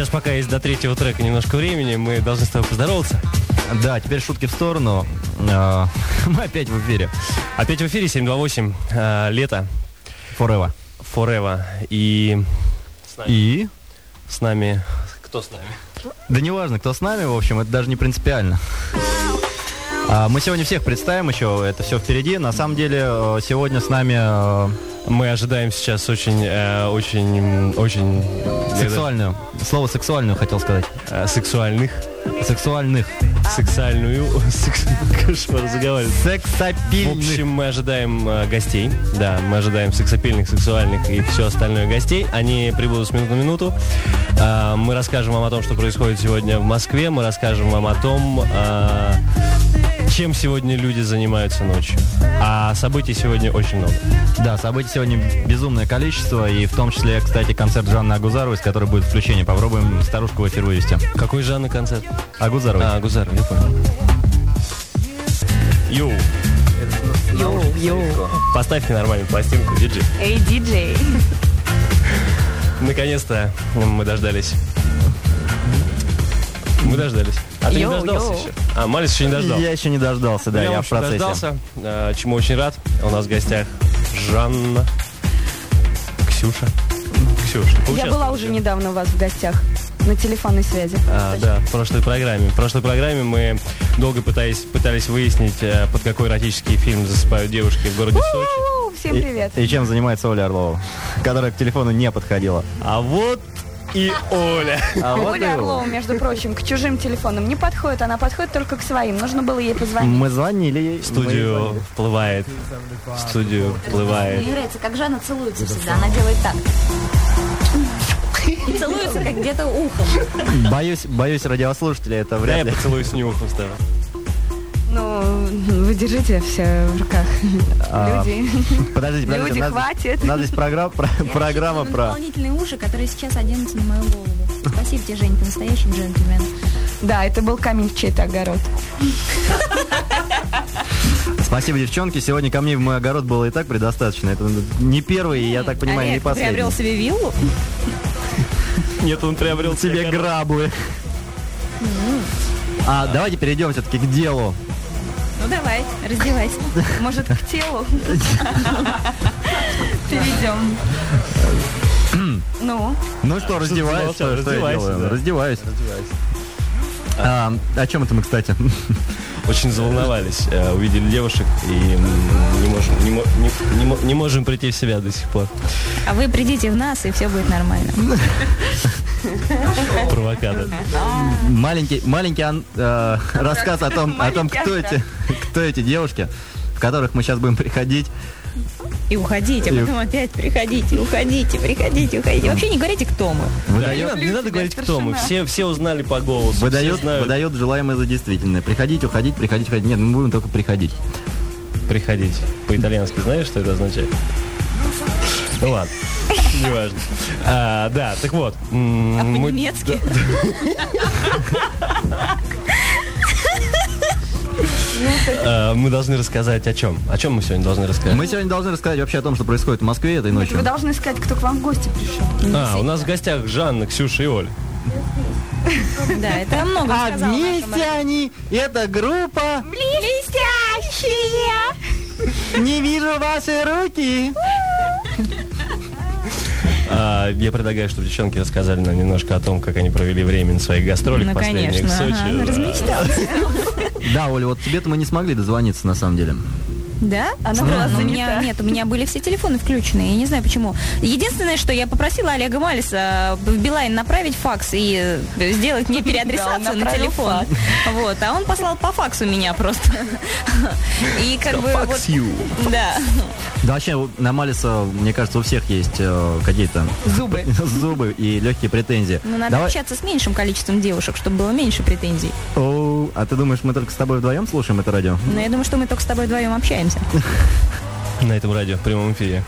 Сейчас пока есть до третьего трека немножко времени, мы должны с тобой поздороваться. Да, теперь шутки в сторону. Мы опять в эфире. Опять в эфире 728, лето. Forever. И... И? С нами... Кто с нами? Да неважно, кто с нами, в общем, это даже не принципиально. Мы сегодня всех представим еще, это все впереди. На самом деле, сегодня с нами... Мы ожидаем сейчас очень... Сексуальную. Слово сексуальную хотел сказать. Сексуальную. Кошмар заговаривает. Сексапильных. В общем, мы ожидаем гостей. Да, мы ожидаем сексапильных, сексуальных и все остальное гостей. Они прибудут с минуты на минуту. Мы расскажем вам о том, что происходит сегодня в Москве. Мы расскажем вам о том, чем сегодня люди занимаются ночью. А событий сегодня очень много. Да, событий сегодня безумное количество. И в том числе, кстати, концерт Жанны Агузаровой, с которой будет включение. Попробуем старушку в эфир вывести. Какой Жанны концерт? Агузаровой. Агузаровой, я понял. Йоу. Поставьте нормальную пластинку, диджей. Эй, диджей. Наконец-то мы дождались. А ты не дождался еще? Малис еще не дождался. Я еще не дождался, да, я в процессе. Дождался, чему очень рад. У нас в гостях Жанна, Ксюша. Я была уже недавно у вас в гостях. На телефонной связи. Да, в прошлой программе. В прошлой программе мы долго пытались выяснить, под какой эротический фильм засыпают девушки в городе Сочи. Всем привет. И чем занимается Оля Орлова, которая к телефону не подходила. А вот и Оля. Оля Орлова, между прочим, к чужим телефонам не подходит. Она подходит только к своим. Нужно было ей позвонить. Мы звонили ей. В студию вплывает. Мне нравится, как Жанна целуется всегда. Она делает так. И целуется как где-то ухом. Боюсь, радиослушатели, это вряд ли. Я поцелуюсь не ухом с тобой. Ну, вы держите все в руках. Люди. Подождите. Люди, хватит. У нас здесь программа про... Дополнительные уши, которые сейчас оденутся на мою голову. Спасибо тебе, Жень, ты настоящий джентльмен. Да, это был камень в чей-то огород. Спасибо, девчонки. Сегодня камней в мой огород было и так предостаточно. Это не первый, и я так понимаю, не последний. Ты приобрел себе виллу? Нет, он приобрел себе граблы. Давайте перейдем все-таки к делу. Ну давай, раздевайся. Может, к телу? Перейдем. Ну что, раздеваюсь, что я делаю? Раздеваюсь. О чем это мы, кстати? Очень заволновались, увидели девушек и не можем прийти в себя до сих пор. А вы придите в нас, и все будет нормально. Провокатор. Маленький рассказ о том, кто эти девушки, в которых мы сейчас будем приходить. И уходить, а потом опять приходите, уходите. Вообще не говорите, кто мы. Не надо говорить, кто мы. Все узнали по голосу. Выдает желаемое за действительное. Приходить, уходить. Нет, мы будем только приходить. Приходить. По-итальянски знаешь, что это означает? Ну ладно. Неважно. Да, так вот. А по-немецки? Мы должны рассказать о чем? О чем мы сегодня должны рассказать? Мы сегодня должны рассказать вообще о том, что происходит в Москве этой ночью. Вы должны сказать, кто к вам в гости пришел. У нас в гостях Жанна, Ксюша и Оля. Да, это много сказала. А вместе они, это группа Блестящие! Не вижу ваши руки. Я предлагаю, чтобы девчонки рассказали нам немножко о том, как они провели время на своих гастролях последних в Сочи. Размечтался. Да, Оля, вот тебе-то мы не смогли дозвониться на самом деле. Да? Она была занята. Нет, у меня были все телефоны включены, я не знаю почему. Единственное, что я попросила Олега Малиса в Билайн направить факс и сделать мне переадресацию на телефон. Вот, а он послал по факсу меня просто. И как бы вот... Да. Да, вообще, на Малиса, мне кажется, у всех есть какие-то зубы и легкие претензии. Ну, надо общаться с меньшим количеством девушек, чтобы было меньше претензий. А ты думаешь, мы только с тобой вдвоем слушаем это радио? Ну, я думаю, что мы только с тобой вдвоем общаемся. На этом радио, в прямом эфире.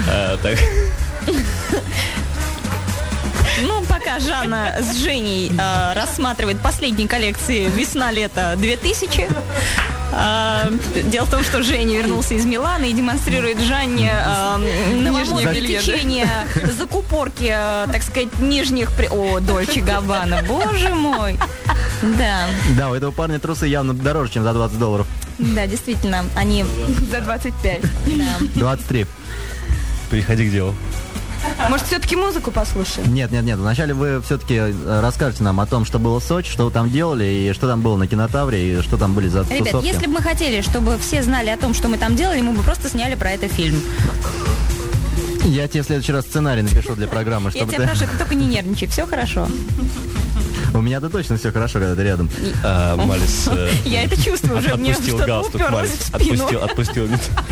Ну, пока Жанна с Женей рассматривает последние коллекции «Весна-лето 2000», Дело в том, что Женя вернулся из Милана и демонстрирует Жанне новомодное течение закупорки, так сказать, нижних... О, Дольче Габбана, боже мой. Да. Да, у этого парня трусы явно дороже, чем за $20. Да, действительно, они... За 25. Да. 23. Переходи к делу. Может, все-таки музыку послушаем? Нет. Вначале вы все-таки расскажете нам о том, что было в Сочи, что вы там делали, и что там было на Кинотавре, и что там были за тусовки. Ребят, если бы мы хотели, чтобы все знали о том, что мы там делали, мы бы просто сняли про это фильм. Я тебе в следующий раз сценарий напишу для программы, Я чтобы тебя прошу, ты только не нервничай, все хорошо. У меня-то точно все хорошо, когда ты рядом. Малис... Я это чувствую уже, мне Отпустил что-то галстук, уперлось Малис. в спину. Отпустил.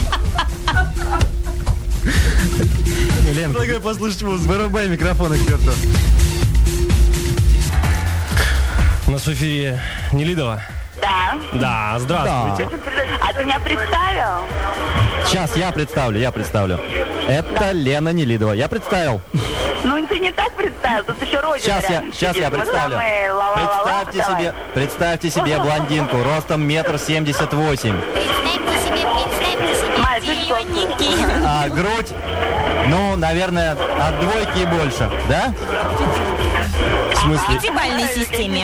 Лен, Предлагаю послушать музыку. вырубай микрофон и к черту. У нас в эфире Нелидова. Да. Да, здравствуйте. А ты меня представил? Сейчас я представлю. Это Лена Нелидова. Я представил. Ну, ты не так представил, тут еще Родин Сейчас я представлю. Представьте себе блондинку ростом 1,78 м. Май, ты что? Грудь, ну, наверное, от двойки и больше, да? В смысле? В пятибалльной системе.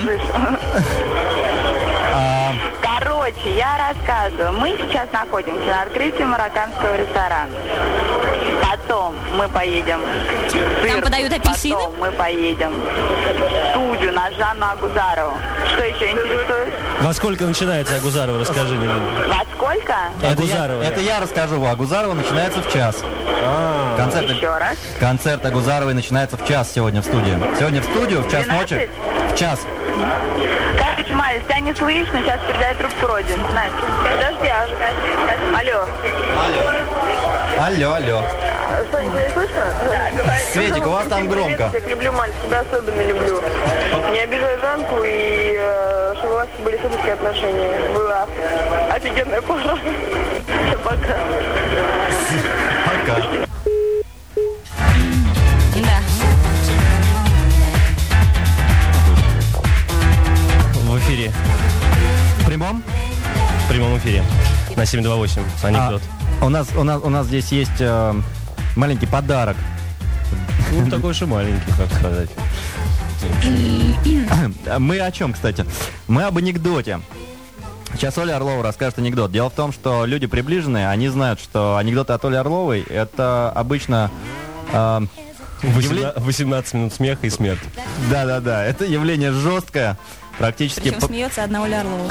Короче, я рассказываю. Мы сейчас находимся на открытии марокканского ресторана. Потом мы поедем в Там цирк. подают апельсины? Потом мы поедем в студию на Жанну Агузарову. Что еще интересует? Во сколько начинается Агузарова? Расскажи, Нелидова. Во сколько? Агузарова. Это я расскажу. Агузарова начинается в час. Еще раз. Концерт Агузаровой начинается в час сегодня в студии. Сегодня в студию в час 12? ночи. В час. Короче, Майя, тебя не слышно, сейчас передай трубку Родин. Настя, подожди, Алло. Алло. Что, не слышно? Да. Светик, у вас там громко. Я люблю мальчик, тебя особенно люблю. Не обижай Жанку и чтобы у вас были супружеские отношения. Была офигенная пара. Пока. Пока. Да. В эфире. В прямом? В прямом эфире. На 728. Анекдот. У нас здесь есть маленький подарок. Ну, такой уж и маленький, как сказать. Мы о чем, кстати? Мы об анекдоте. Сейчас Оля Орлова расскажет анекдот. Дело в том, что люди приближенные, они знают, что анекдоты от Оли Орловой — это обычно... 18 минут смеха и смерть. Да. Это явление жесткое, практически... Причем смеется одна Оля Орлова.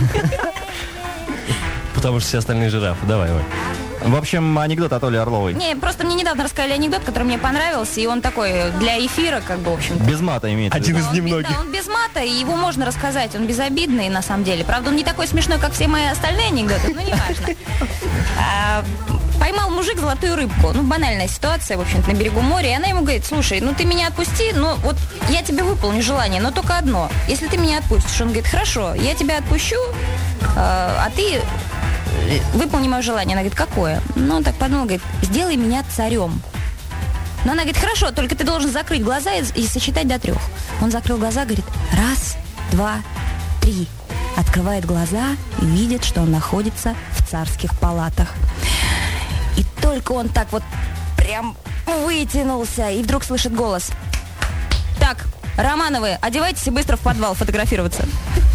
Потому что все остальные жирафы. Давай. В общем, анекдот от Оли Орловой. Не, просто мне недавно рассказали анекдот, который мне понравился, и он такой для эфира, как бы, в общем. Без мата имеется. Один из немногих. Да, он без мата, и его можно рассказать, он безобидный на самом деле. Правда, он не такой смешной, как все мои остальные анекдоты, но неважно. Поймал мужик золотую рыбку. Ну, банальная ситуация, в общем-то, на берегу моря. И она ему говорит: слушай, ну ты меня отпусти, ну вот я тебе выполню желание, но только одно. Если ты меня отпустишь. Он говорит: хорошо, я тебя отпущу, а ты выполни мое желание. Она говорит: какое? Ну, он так подумал, говорит: сделай меня царем. Но она говорит: хорошо, только ты должен закрыть глаза и сосчитать до 3. Он закрыл глаза, говорит: 1, 2, 3. Открывает глаза и видит, что он находится в царских палатах. И только он так вот прям вытянулся, и вдруг слышит голос: так, Романовы, одевайтесь и быстро в подвал фотографироваться.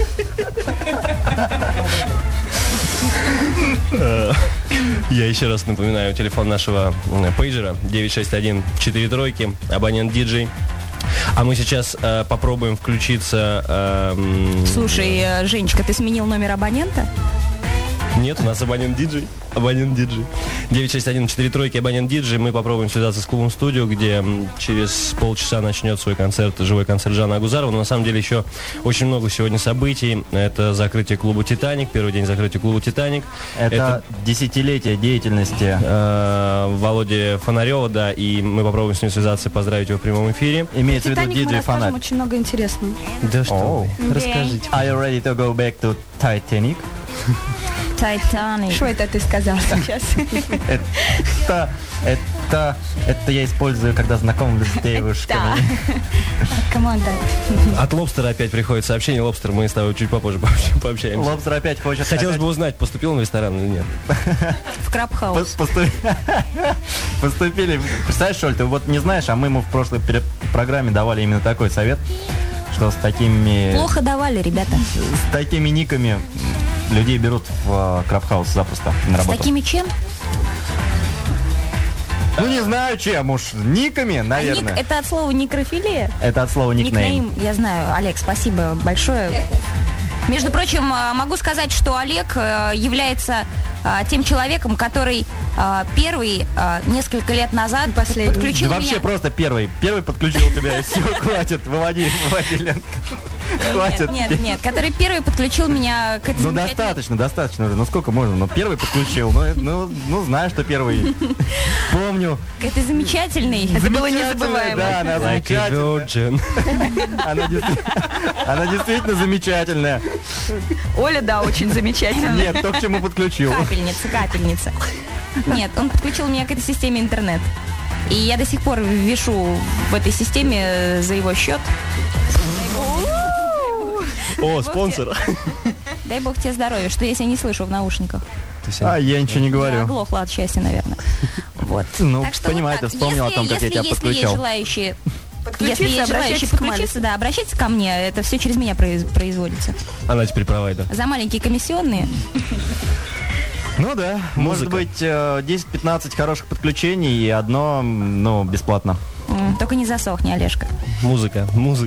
Я еще раз напоминаю телефон нашего пейджера 961-4 абонент диджей. А мы сейчас попробуем включиться... Слушай, Женечка, ты сменил номер абонента? Нет, у нас абонент диджей. 961-4 абонент диджей. Мы попробуем связаться с клубом «Студио», где через полчаса начнет свой концерт, живой концерт Жанны Агузаровой. Но на самом деле еще очень много сегодня событий. Это закрытие клуба «Титаник», первый день закрытия клуба «Титаник». Это десятилетие деятельности Володи Фонарева, да, и мы попробуем с ним связаться и поздравить его в прямом эфире. Имеется в виду «Титаник» мы диджей расскажем Фонарь. очень много интересного. Да что Оу. вы, расскажите. Are you ready to go back to Titanic? Титаник. Что это ты сказал сейчас? Это я использую, когда знакомлюсь с девушками. Команда. От Лобстера опять приходит сообщение. Лобстер, мы с тобой чуть попозже пообщаемся. Лобстер опять хочет... Хотелось бы узнать, поступил он в ресторан или нет. В Крабхаус. Поступили. Представляешь, Шоль, ты вот не знаешь, а мы ему в прошлой программе давали именно такой совет, что с такими... Плохо давали, ребята. С такими никами людей берут в Крабхаус запросто на С работу. такими чем? Ну, не знаю чем уж. Никами, наверное. Это от слова некрофилия? Это от слова никнейм. Никнейм, я знаю. Олег, спасибо большое. Между прочим, могу сказать, что Олег является тем человеком, который первый несколько лет назад подключил Да вообще меня... просто первый подключил тебя, и все, хватит, выводи, Лен. Хватит. Нет, который первый подключил меня к этой Ну замечательной- достаточно уже, ну сколько можно, ну первый подключил, ну знаю, что первый, помню. к этой замечательной... Это было Замечательная, незабываемо. да, она Like a замечательная. virgin. Она действительно замечательная. Оля, да, очень замечательная. Нет, то, к чему подключил. Капельница. Нет, он подключил меня к этой системе интернет. И я до сих пор вешу в этой системе за его счет. О, спонсор. Дай бог тебе здоровья, что если я не слышу в наушниках. Я ничего не Я говорю. оглохла от счастья, наверное. Вот. Ну, Так что понимаю, вот ты так. вспомнил о том, как я тебя Если есть подключал. желающие... Подключиться, Если есть желающие обращайтесь к подключиться, да, обращайтесь ко мне. Это все через меня производится. Она теперь провайдер. За маленькие комиссионные. Ну да, может Музыка. быть 10-15 хороших подключений и одно, бесплатно. Только не засохни, Олежка. Музыка.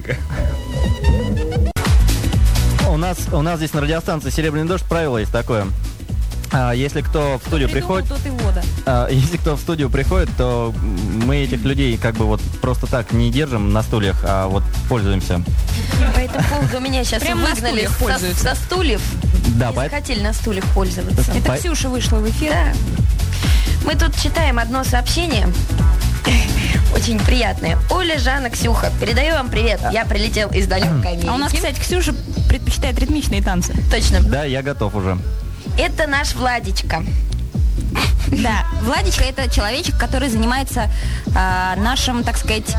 У нас здесь на радиостанции «Серебряный дождь» правило есть такое. Если кто в студию приходит, Тот и вода. если кто в студию приходит, то мы этих людей как бы вот просто так не держим на стульях, а вот пользуемся. По этому поводу меня сейчас Прям на выгнали стульях пользуются. со стульев. Да, Не захотели на стульях пользоваться. Это Ксюша вышла в эфир. Да. Мы тут читаем одно сообщение. Очень приятное. Оля, Жанна, Ксюха, передаю вам привет. Я прилетел из далекой Америки. А у нас, кстати, Ксюша предпочитает ритмичные танцы. Точно. Да, я готов уже. Это наш Владичка. Да, Владичка — это человечек, который занимается нашим, так сказать,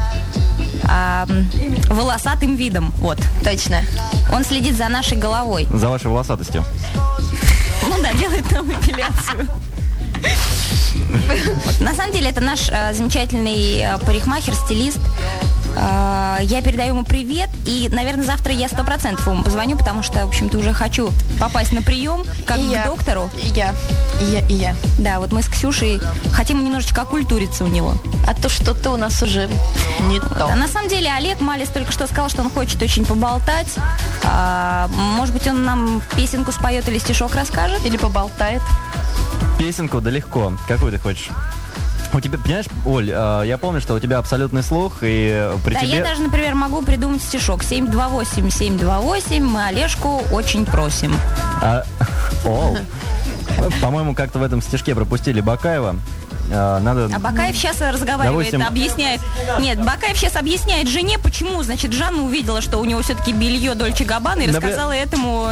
волосатым видом. Вот. Точно. Он следит за нашей головой. За вашей волосатостью. Ну да, делает нам эпиляцию. Вот. На самом деле это наш замечательный парикмахер, стилист. Я передаю ему привет. И, наверное, завтра я 100% ему позвоню, потому что, в общем-то, уже хочу попасть на прием, как И к я. доктору. И я. Да, вот мы с Ксюшей хотим немножечко окультуриться у него. А то что-то у нас уже не то. А на самом деле Олег Малис только что сказал, что он хочет очень поболтать. Может быть, он нам песенку споет или стишок расскажет? Или поболтает. Песенку, да легко. Какую ты хочешь? У тебя, понимаешь, Оль, я помню, что у тебя абсолютный слух, и при Да, тебе... я даже, например, могу придумать стишок. 728-728, мы Олежку очень просим. По-моему, как-то в этом стишке пропустили Бакаева. Надо... А Бакаев сейчас разговаривает, Допустим- объясняет. Нет, Бакаев сейчас объясняет жене, почему, значит, Жанна увидела, что у него все-таки белье Дольче Габбана и рассказала этому...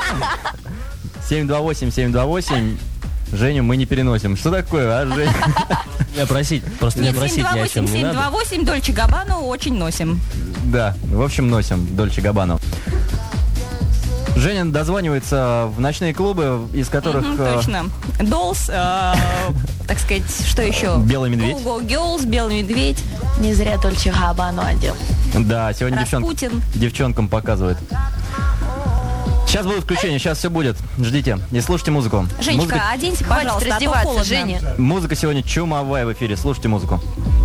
728-728. Женю мы не переносим. Что такое, а, Жень? Не просить, просто не Нет, просить ни о чем не надо. 728 Дольче Габбану очень носим. Да, в общем, носим Дольче Габбану. Женя дозванивается в ночные клубы, из которых... Точно. Dolls, так сказать, что еще? Белый медведь. Go Go Girls, Белый медведь, Не зря Дольче Габбану одел. Да, сегодня Распутин. девчонкам показывает. Сейчас будут включения, сейчас все будет. Ждите и слушайте музыку. Женечка, оденься, пожалуйста, Хватит а то раздеваться, холодно. Женя. Музыка сегодня чумовая в эфире. Слушайте музыку.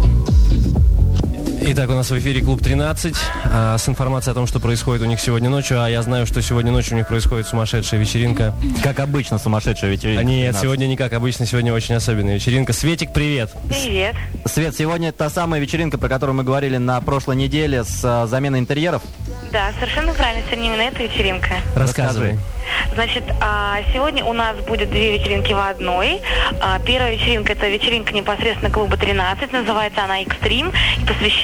Итак, у нас в эфире Клуб 13 с информацией о том, что происходит у них сегодня ночью. А я знаю, что сегодня ночью у них происходит сумасшедшая вечеринка. Как обычно, сумасшедшая вечеринка. Нет, 13. сегодня не как обычно, сегодня очень особенная вечеринка. Светик, привет! Привет. Свет, сегодня та самая вечеринка, про которую мы говорили на прошлой неделе с заменой интерьеров. Да, совершенно правильно, сегодня именно эта вечеринка. Рассказывай. Значит, сегодня у нас будет две вечеринки в одной. Первая вечеринка — это вечеринка непосредственно клуба 13, называется она «Экстрим», и посвящена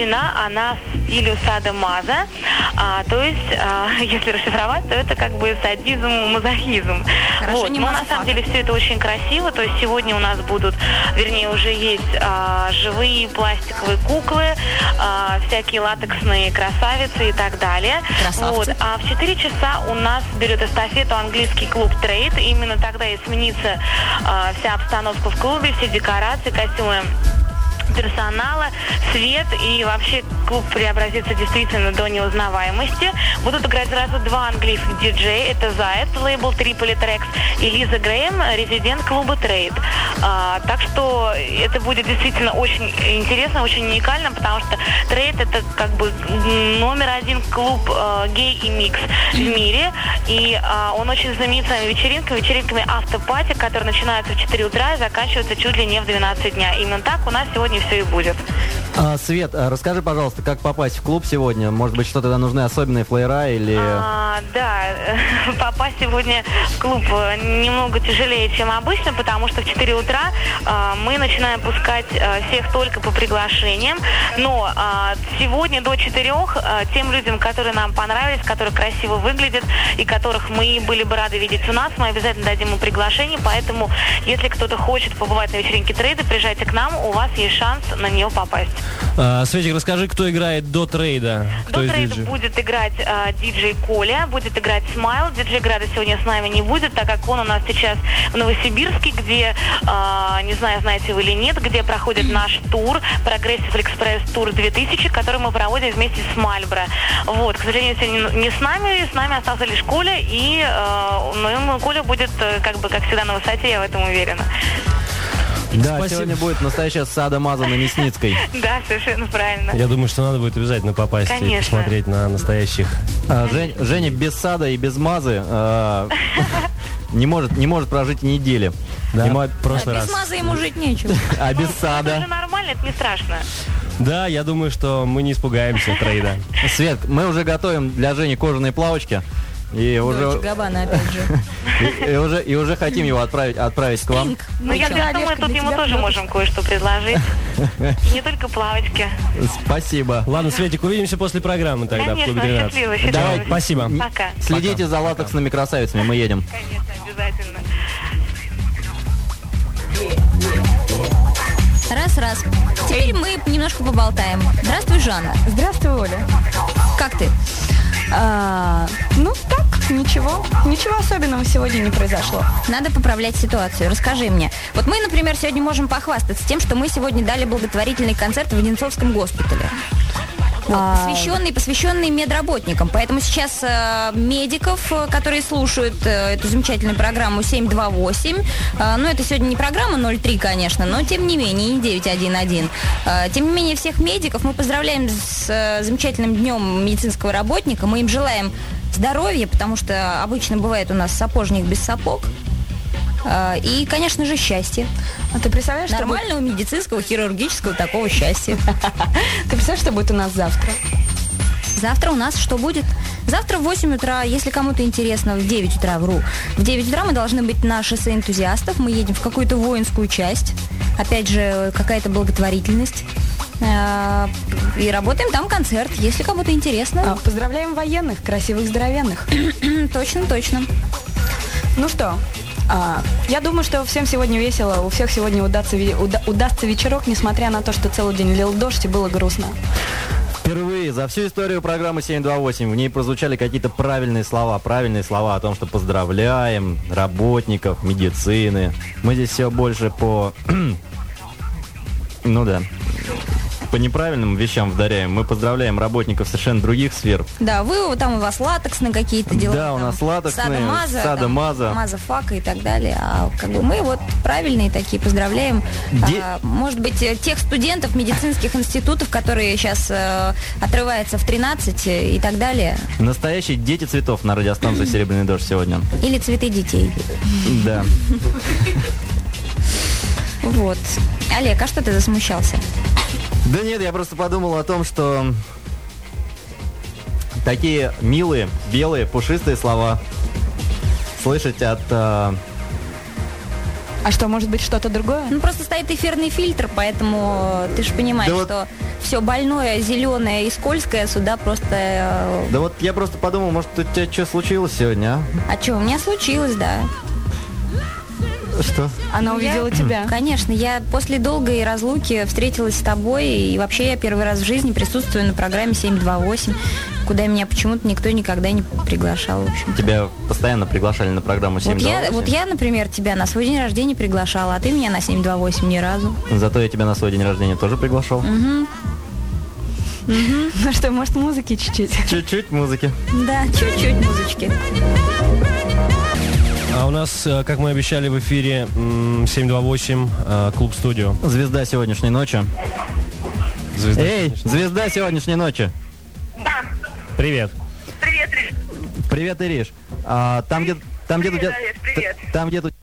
посвящена она стилю садо-мазо. То есть, если расшифровать, то это как бы садизм, мазохизм. Хорошо, не Но на мазофак. самом деле все это очень красиво. То есть сегодня у нас будут, вернее, уже есть живые пластиковые куклы, всякие латексные красавицы и так далее. Красавцы. А в 4 часа у нас берет эстафету английский клуб Трейд. Именно тогда и сменится вся обстановка в клубе, все декорации, костюмы персонала, свет, и вообще клуб преобразится действительно до неузнаваемости. Будут играть сразу 2 английских диджея. Это Заяц, лейбл Tripoli Tracks, и Лиза Грэем, резидент клуба Трейд. Так что это будет действительно очень интересно, очень уникально, потому что Трейд это как бы номер 1 клуб гей и микс в мире. И он очень знаменит своими вечеринками автопати, которые начинаются в 4 утра и заканчиваются чуть ли не в 12 дня. Именно так у нас сегодня все и будет. Свет, расскажи, пожалуйста, как попасть в клуб сегодня? Может быть, что-то нужны особенные флеера или... Да, попасть сегодня в клуб немного тяжелее, чем обычно, потому что в 4 утра мы начинаем пускать всех только по приглашениям. Но сегодня до 4 тем людям, которые нам понравились, которые красиво выглядят и которых мы были бы рады видеть у нас, мы обязательно дадим им приглашение. Поэтому, если кто-то хочет побывать на вечеринке Трейда, приезжайте к нам, у вас есть шанс на нее попасть. Светик, расскажи, кто играет до Трейда? До Трейда будет играть диджей Коля, будет играть Смайл. Диджей Града сегодня с нами не будет, так как он у нас сейчас в Новосибирске, где, не знаю, знаете вы или нет, где проходит наш тур, Progressive Express Tour 2000, который мы проводим вместе с Мальбро. Вот, к сожалению, сегодня не с нами остался лишь Коля, и Коля будет, как всегда, на высоте, я в этом уверена. Да, Спасибо. сегодня будет настоящая садо-мазо на Мясницкой. Да, совершенно правильно. Я думаю, что надо будет обязательно попасть и Конечно. посмотреть на настоящих. Женя без сада и без мазы не может прожить и недели. Да, Ему просто Без раз. маза ему жить нечего. А без Это сада? же нормально, это не страшно. Да, я думаю, что мы не испугаемся Трейда. Свет, мы уже готовим для Жени кожаные плавочки. И Дочь уже, Габбана, опять же. и уже хотим его отправить к вам. Ну, я думаю, мы тут ему тоже можем кое-что предложить. И не только плавочки. Спасибо. Ладно, Светик, увидимся после программы тогда в Конечно, клубе 13. счастливо, счастливо. Давай, спасибо. Пока. Следите за латексными красавицами, мы едем. Конечно, обязательно. Раз. Теперь мы немножко поболтаем. Здравствуй, Жанна. Здравствуй, Оля. Как ты? Ну так, ничего. Ничего особенного сегодня не произошло. Надо поправлять ситуацию. Расскажи мне. Вот мы, например, сегодня можем похвастаться тем, что мы сегодня дали благотворительный концерт в Одинцовском госпитале. Посвященный медработникам. Поэтому сейчас медиков, которые слушают эту замечательную программу 728, это сегодня не программа 03, конечно, но тем не менее, не 911. Тем не менее, всех медиков мы поздравляем с замечательным днем медицинского работника. Мы им желаем здоровья, потому что обычно бывает у нас сапожник без сапог. И, конечно же, счастье. А ты представляешь, что Нормального медицинского, хирургического такого счастья. Ты представляешь, что будет у нас завтра? Завтра у нас что будет? Завтра в 8 утра, если кому-то интересно, в 9 утра, в 9 утра мы должны быть на шоссе энтузиастов. Мы едем в какую-то воинскую часть. Опять же, какая-то благотворительность. И работаем там концерт, если кому-то интересно. Поздравляем военных, красивых, здоровенных. Точно. Ну что, я думаю, что всем сегодня весело, у всех сегодня удастся вечерок, несмотря на то, что целый день лил дождь и было грустно. Впервые за всю историю программы 728 в ней прозвучали какие-то правильные слова о том, что поздравляем работников медицины. Мы здесь все больше по по неправильным вещам вдаряем. Мы поздравляем работников совершенно других сфер. Да, у вас латексные какие-то дела. Да, у нас латексные, садо-мазо, мазофак и так далее. А мы правильные такие поздравляем. Может быть, тех студентов медицинских институтов, которые сейчас отрываются в 13 и так далее. Настоящие дети цветов на радиостанции «Серебряный дождь» сегодня. Или цветы детей. Да. Вот. Олег, а что ты засмущался? Да нет, я просто подумал о том, что такие милые, белые, пушистые слова слышать от А что, может быть, что-то другое? Ну, просто стоит эфирный фильтр, поэтому ты же понимаешь, Да что все больное, зеленое и скользкое сюда просто... Да вот я просто подумал, может, у тебя что случилось сегодня, А что, у меня случилось, да. а? Что? Она увидела тебя. Конечно, я после долгой разлуки встретилась с тобой, и вообще я первый раз в жизни присутствую на программе 728, куда меня почему-то никто никогда не приглашал, в общем. Тебя постоянно приглашали на программу 728? Вот я, например, тебя на свой день рождения приглашала, а ты меня на 728 ни разу. Зато я тебя на свой день рождения тоже приглашал. Ну что, может, музыки чуть-чуть? Чуть-чуть музыки. Да, чуть-чуть музычки. А у нас, как мы обещали в эфире, 728 Клуб Студио. Звезда сегодняшней ночи. Звезда. Эй, звезда сегодняшней ночи. Привет. Привет, Риш. Привет, Ириш. Там, где у тебя... Привет. Там, где